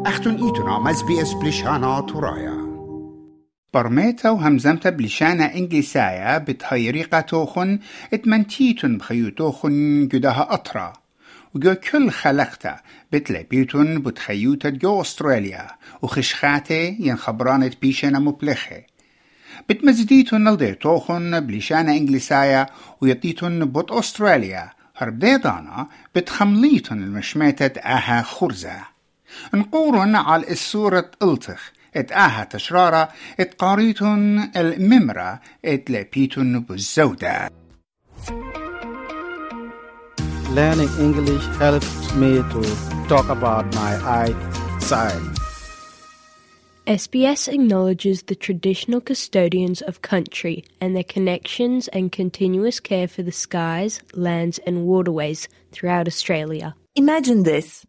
أختن إيتنا مزبيس بلشانا ترايا برميتا وهمزمتا بلشانا إنجليسايا بتهيريقا توخن اتمنتيتن بخيوتوخن جدها أطرا وجو كل خلقتا بتلبيتن بتخيوتا جو أستراليا وخشخاتي ينخبرانت بيشنا مبلخي بتمزديتن نلديتوخن بلشانا إنجليسايا ويطيتن بوت أستراليا هربديدانا بتخمليتن المشميتة آها خرزة نقورن على السورة التخ آها تشرارة قاريتن الممرة لبيتن بالزودة. Learning English helps me to talk about my eyesight. SBS acknowledges the traditional custodians of country and their connections and continuous care for the skies, lands and waterways throughout Australia. Imagine this.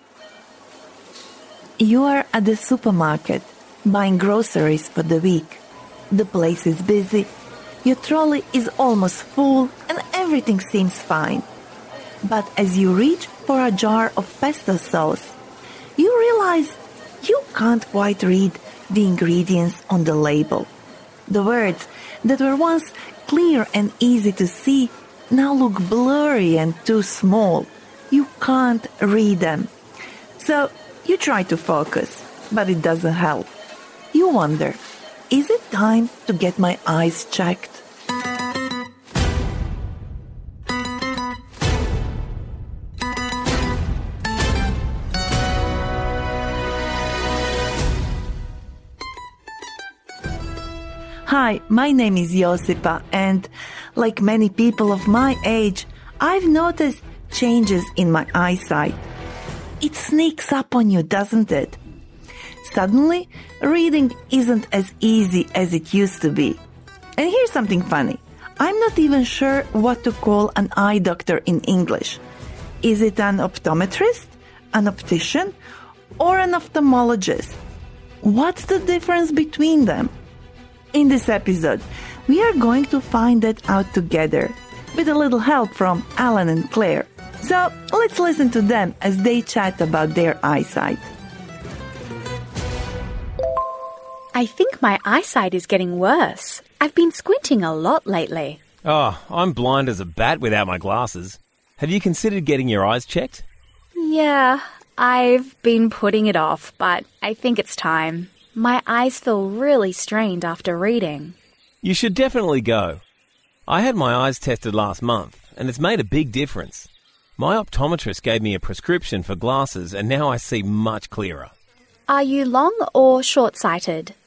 You are at the supermarket buying groceries for the week. The place is busy, your trolley is almost full and everything seems fine. But as you reach for a jar of pesto sauce, you realize you can't quite read the ingredients on the label. The words that were once clear and easy to see now look blurry and too small. You can't read them. So you try to focus, but it doesn't help. You wonder, is it time to get my eyes checked? Hi, my name is Josipa, and like many people of my age, I've noticed changes in my eyesight. It sneaks up on you, doesn't it? Suddenly, reading isn't as easy as it used to be. And here's something funny. I'm not even sure what to call an eye doctor in English. Is it an optometrist, an optician, or an ophthalmologist? What's the difference between them? In this episode, we are going to find that out together, with a little help from Alan and Claire. So let's listen to them as they chat about their eyesight. I think my eyesight is getting worse. I've been squinting a lot lately. Oh, I'm blind as a bat without my glasses. Have you considered getting your eyes checked? Yeah, I've been putting it off, but I think it's time. My eyes feel really strained after reading. You should definitely go. I had my eyes tested last month, and it's made a big difference. My optometrist gave me a prescription for glasses, and now I see much clearer. Are you long or short-sighted?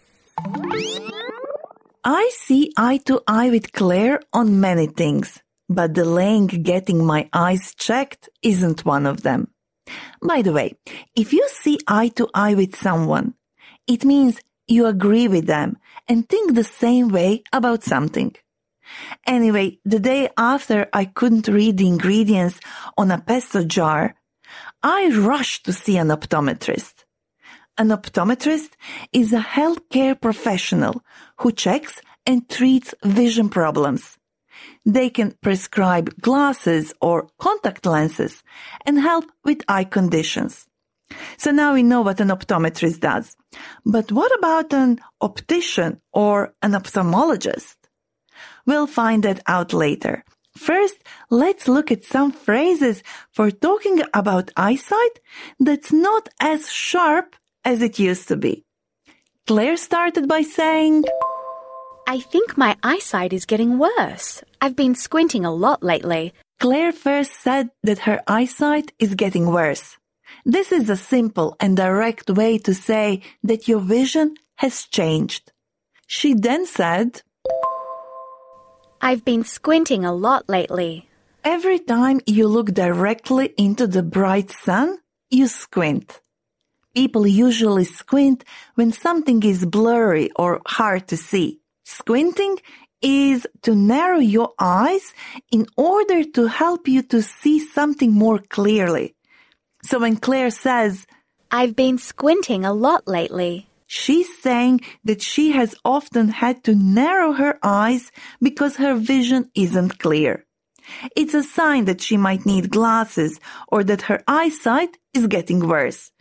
I see eye to eye with Claire on many things, but delaying getting my eyes checked isn't one of them. By the way, if you see eye to eye with someone, it means you agree with them and think the same way about something. Anyway, the day after I couldn't read the ingredients on a pesto jar, I rushed to see an optometrist. An optometrist is a healthcare professional who checks and treats vision problems. They can prescribe glasses or contact lenses and help with eye conditions. So now we know what an optometrist does. But what about an optician or an ophthalmologist? We'll find that out later. First, let's look at some phrases for talking about eyesight that's not as sharp as it used to be. Claire started by saying, I think my eyesight is getting worse. I've been squinting a lot lately. Claire first said that her eyesight is getting worse. This is a simple and direct way to say that your vision has changed. She then said, I've been squinting a lot lately. Every time you look directly into the bright sun, you squint. People usually squint when something is blurry or hard to see. Squinting is to narrow your eyes in order to help you to see something more clearly. So when Claire says, I've been squinting a lot lately, she's saying that she has often had to narrow her eyes because her vision isn't clear. It's a sign that she might need glasses or that her eyesight is getting worse.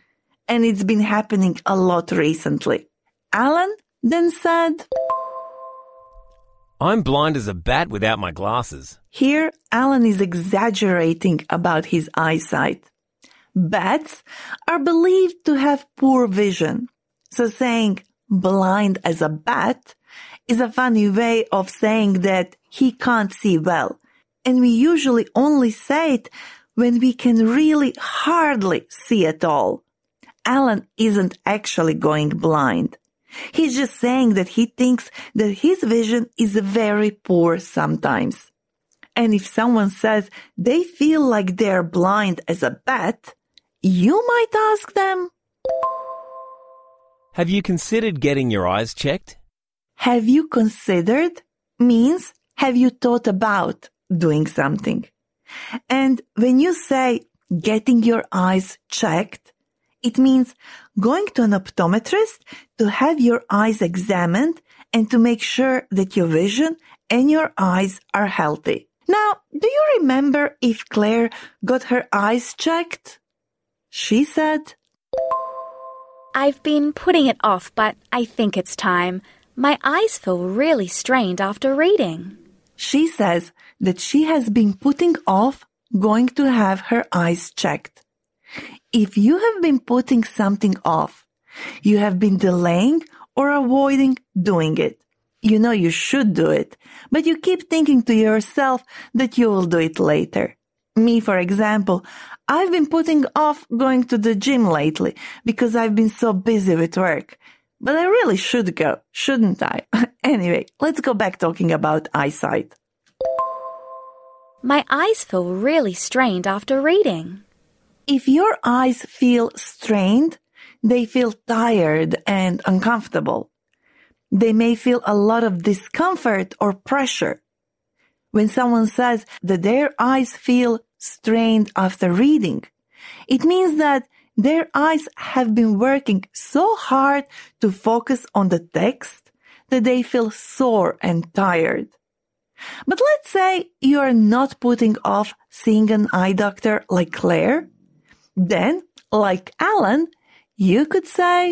and it's been happening a lot recently. Alan then said, I'm blind as a bat without my glasses. Here, Alan is exaggerating about his eyesight. Bats are believed to have poor vision, so saying blind as a bat is a funny way of saying that he can't see well, and we usually only say it when we can really hardly see at all. Alan isn't actually going blind. He's just saying that he thinks that his vision is very poor sometimes. And if someone says they feel like they're blind as a bat, you might ask them, Have you considered getting your eyes checked? Have you considered means have you thought about doing something? And when you say getting your eyes checked, it means going to an optometrist to have your eyes examined and to make sure that your vision and your eyes are healthy. Now, do you remember if Claire got her eyes checked? She said, I've been putting it off, but I think it's time. My eyes feel really strained after reading. She says that she has been putting off going to have her eyes checked. If you have been putting something off, you have been delaying or avoiding doing it. You know you should do it, but you keep thinking to yourself that you will do it later. Me, for example, I've been putting off going to the gym lately because I've been so busy with work. But I really should go, shouldn't I? Anyway, let's go back talking about eyesight. My eyes feel really strained after reading. If your eyes feel strained, they feel tired and uncomfortable. They may feel a lot of discomfort or pressure. When someone says that their eyes feel strained after reading, it means that their eyes have been working so hard to focus on the text that they feel sore and tired. But let's say you are not putting off seeing an eye doctor like Claire. Then, like Alan, you could say,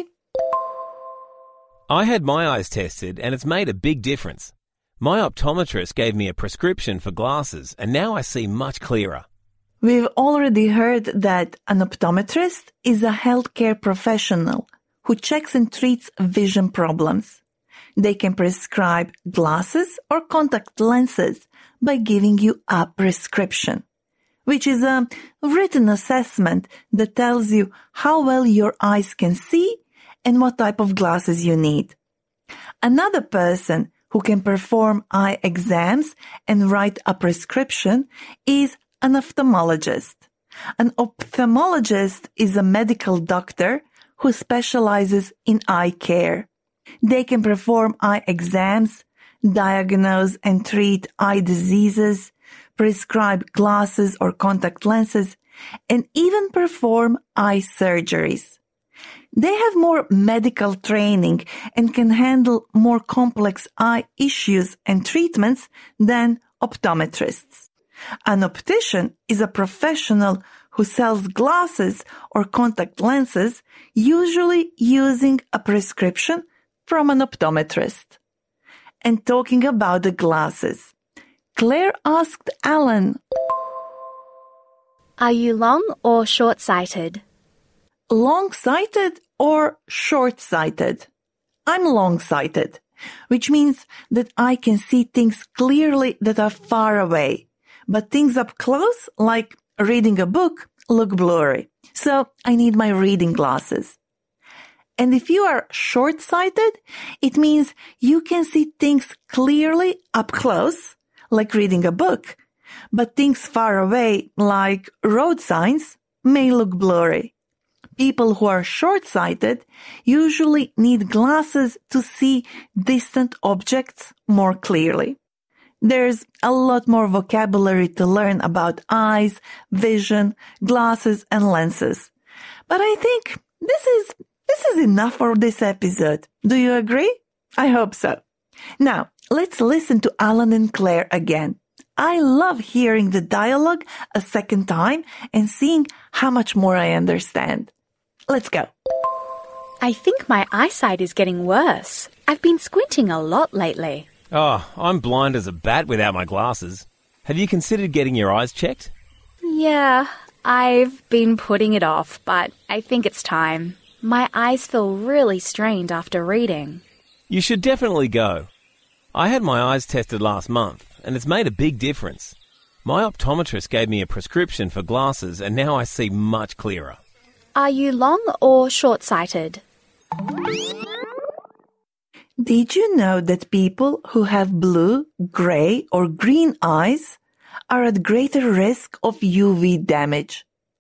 I had my eyes tested and it's made a big difference. My optometrist gave me a prescription for glasses and now I see much clearer. We've already heard that an optometrist is a healthcare professional who checks and treats vision problems. They can prescribe glasses or contact lenses by giving you a prescription, which is a written assessment that tells you how well your eyes can see and what type of glasses you need. Another person who can perform eye exams and write a prescription is an ophthalmologist. An ophthalmologist is a medical doctor who specializes in eye care. They can perform eye exams, diagnose and treat eye diseases, prescribe glasses or contact lenses, and even perform eye surgeries. They have more medical training and can handle more complex eye issues and treatments than optometrists. An optician is a professional who sells glasses or contact lenses, usually using a prescription from an optometrist. And talking about the glasses, Claire asked Alan, Are you long or short-sighted? Long-sighted or short-sighted? I'm long-sighted, which means that I can see things clearly that are far away, but things up close, like reading a book, look blurry. So I need my reading glasses. And if you are short-sighted, it means you can see things clearly up close, like reading a book, but things far away, like road signs, may look blurry. People who are short-sighted usually need glasses to see distant objects more clearly. There's a lot more vocabulary to learn about eyes, vision, glasses, and lenses. But I think this is enough for this episode. Do you agree? I hope so. Now, let's listen to Alan and Claire again. I love hearing the dialogue a second time and seeing how much more I understand. Let's go. I think my eyesight is getting worse. I've been squinting a lot lately. Oh, I'm blind as a bat without my glasses. Have you considered getting your eyes checked? Yeah, I've been putting it off, but I think it's time. My eyes feel really strained after reading. You should definitely go. I had my eyes tested last month, and it's made a big difference. My optometrist gave me a prescription for glasses, and now I see much clearer. Are you long or short-sighted? Did you know that people who have blue, gray, or green eyes are at greater risk of UV damage?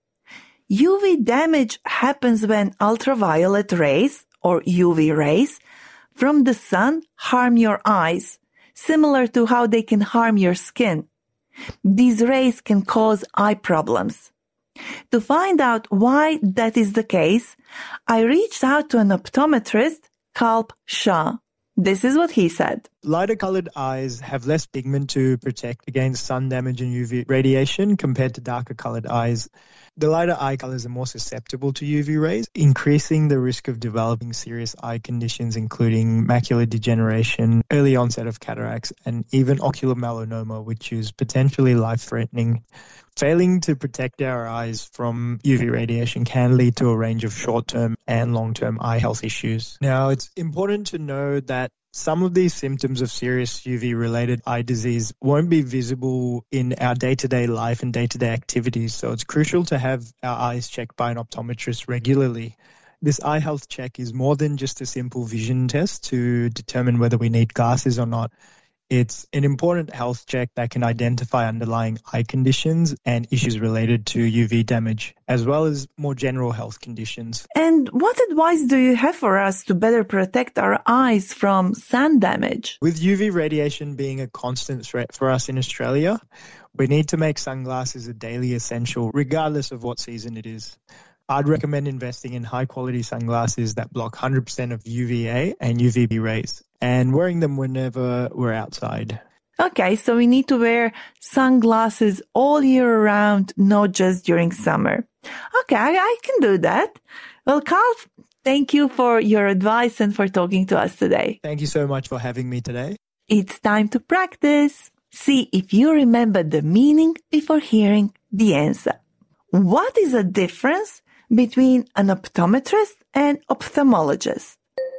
UV damage happens when ultraviolet rays, or UV rays, from the sun harm your eyes, similar to how they can harm your skin. These rays can cause eye problems. To find out why that is the case, I reached out to an optometrist, Kalp Shah. This is what he said. Lighter colored eyes have less pigment to protect against sun damage and UV radiation compared to darker colored eyes. The lighter eye colors are more susceptible to UV rays, increasing the risk of developing serious eye conditions including macular degeneration, early onset of cataracts, and even ocular melanoma, which is potentially life-threatening. Failing to protect our eyes from UV radiation can lead to a range of short-term and long-term eye health issues. Now, it's important to know that some of these symptoms of serious UV-related eye disease won't be visible in our day-to-day life and day-to-day activities, so it's crucial to have our eyes checked by an optometrist regularly. This eye health check is more than just a simple vision test to determine whether we need glasses or not. It's an important health check that can identify underlying eye conditions and issues related to UV damage, as well as more general health conditions. And what advice do you have for us to better protect our eyes from sun damage? With UV radiation being a constant threat for us in Australia, we need to make sunglasses a daily essential, regardless of what season it is. I'd recommend investing in high-quality sunglasses that block 100% of UVA and UVB rays, and wearing them whenever we're outside. Okay, so we need to wear sunglasses all year round, not just during summer. Okay, I can do that. Well, Carl, thank you for your advice and for talking to us today. Thank you so much for having me today. It's time to practice. See if you remember the meaning before hearing the answer. What is the difference between an optometrist and ophthalmologist?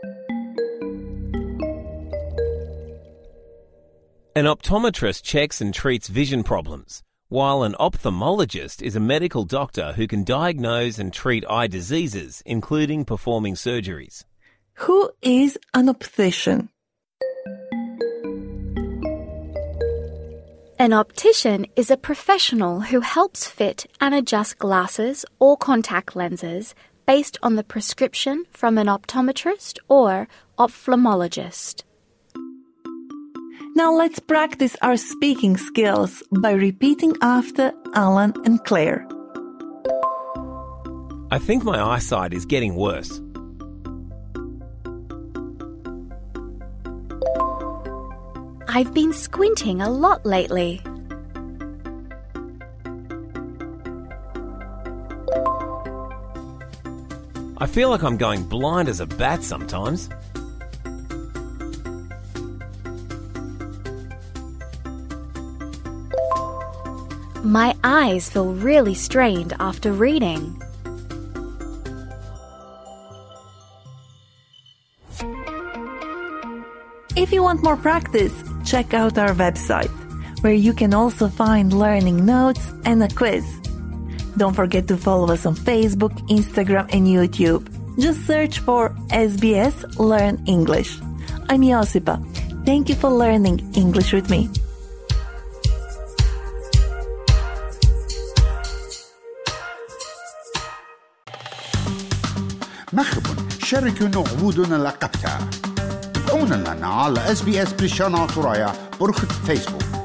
An optometrist checks and treats vision problems, while an ophthalmologist is a medical doctor who can diagnose and treat eye diseases, including performing surgeries. Who is an optician? An optician is a professional who helps fit and adjust glasses or contact lenses based on the prescription from an optometrist or ophthalmologist. Now let's practice our speaking skills by repeating after Alan and Claire. I think my eyesight is getting worse. I've been squinting a lot lately. I feel like I'm going blind as a bat sometimes. My eyes feel really strained after reading. If you want more practice, check out our website, where you can also find learning notes and a quiz. Don't forget to follow us on Facebook, Instagram, and YouTube. Just search for SBS Learn English. I'm Josipa. Thank you for learning English with me. مرحبا، شاركونا وعودنا لقبتها. تابعونا لنا على SBS بلشانات ورايا برخة فيسبوك.